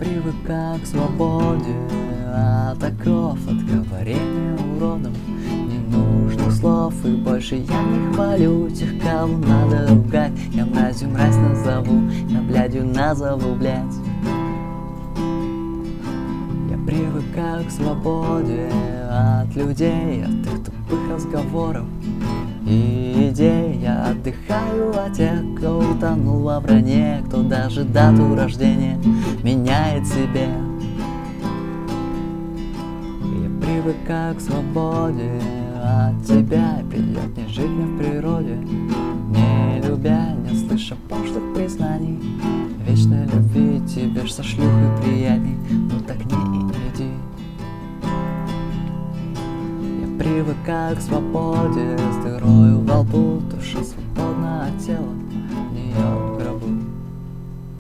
Привыкаю к свободе от оков, от говорения уродом. Не нужно слов, и больше я не хвалю тех, кого надо ругать. Я мразью мразь назову, я блядью назову, блядь. Я привыкаю к свободе от людей, от их тупых разговоров и идей. Я отдыхаю от тех, кто утонул во вранье, кто даже дату рождения меняет себе. Я привыкаю к свободе от тебя, и придет не жить мне в природе, не любя, не слыша пошлых признаний, вечной любви тебе ж со шлюхой приятней, ну так не иди. Я привыкаю к свободе с дырою во лбу, душа